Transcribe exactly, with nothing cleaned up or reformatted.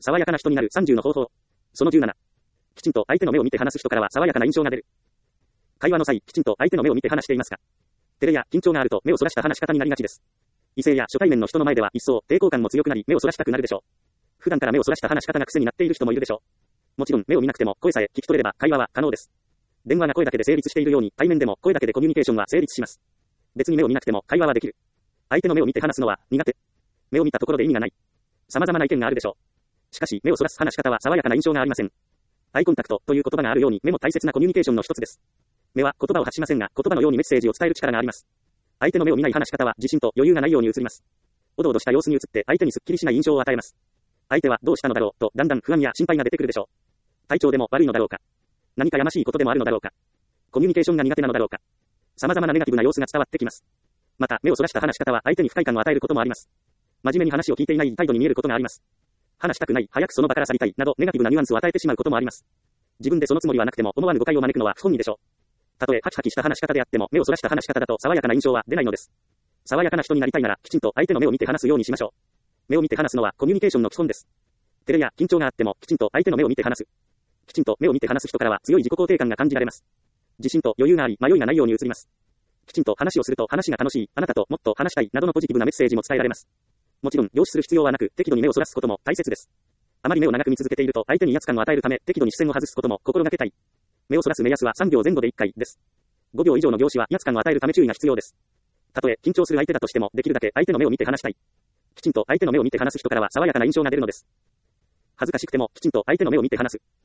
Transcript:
爽やかな人になるさんじゅうの方法。そのじゅうなな。きちんと相手の目を見て話す人からは爽やかな印象が出る。会話の際、きちんと相手の目を見て話していますか？照れや緊張があると目をそらした話し方になりがちです。異性や初対面の人の前では一層抵抗感も強くなり目をそらしたくなるでしょう。普段から目をそらした話し方が癖になっている人もいるでしょう。もちろん目を見なくても声さえ聞き取れれば会話は可能です。電話が声だけで成立しているように対面でも声だけでコミュニケーションは成立します。別に目を見なくても会話はできる。相手の目を見て話すのは苦手。目を見たところで意味がない。様々な意見があるでしょう。しかし目をそらす話し方は爽やかな印象がありません。アイコンタクトという言葉があるように目も大切なコミュニケーションの一つです。目は言葉を発しませんが言葉のようにメッセージを伝える力があります。相手の目を見ない話し方は自信と余裕がないように映ります。おどおどした様子に映って相手にすっきりしない印象を与えます。相手はどうしたのだろうとだんだん不安や心配が出てくるでしょう。体調でも悪いのだろうか。何かやましいことでもあるのだろうか。コミュニケーションが苦手なのだろうか。様々なネガティブな様子が伝わってきます。また目をそらした話し方は相手に不快感を与えることもあります。真面目に話を聞いていない態度に見えることがあります。話したくない、早くその場から去りたいなどネガティブなニュアンスを与えてしまうこともあります。自分でそのつもりはなくても思わぬ誤解を招くのは不本意でしょう。たとえハキハキした話し方であっても目をそらした話し方だと爽やかな印象は出ないのです。爽やかな人になりたいならきちんと相手の目を見て話すようにしましょう。目を見て話すのはコミュニケーションの基本です。照れや緊張があってもきちんと相手の目を見て話す。きちんと目を見て話す人からは強い自己肯定感が感じられます。自信と余裕があり迷いがないように映ります。きちんと話をすると話が楽しい、あなたともっと話したいなどのポジティブなメッセージも伝えられます。もちろん凝視する必要はなく適度に目をそらすことも大切です。あまり目を長く見続けていると相手に威圧感を与えるため適度に視線を外すことも心がけたい。目をそらす目安はさんびょうぜん後でいっかいです。ごびょう以上の凝視は威圧感を与えるため注意が必要です。たとえ緊張する相手だとしてもできるだけ相手の目を見て話したい。きちんと相手の目を見て話す人からは爽やかな印象が出るのです。恥ずかしくてもきちんと相手の目を見て話す。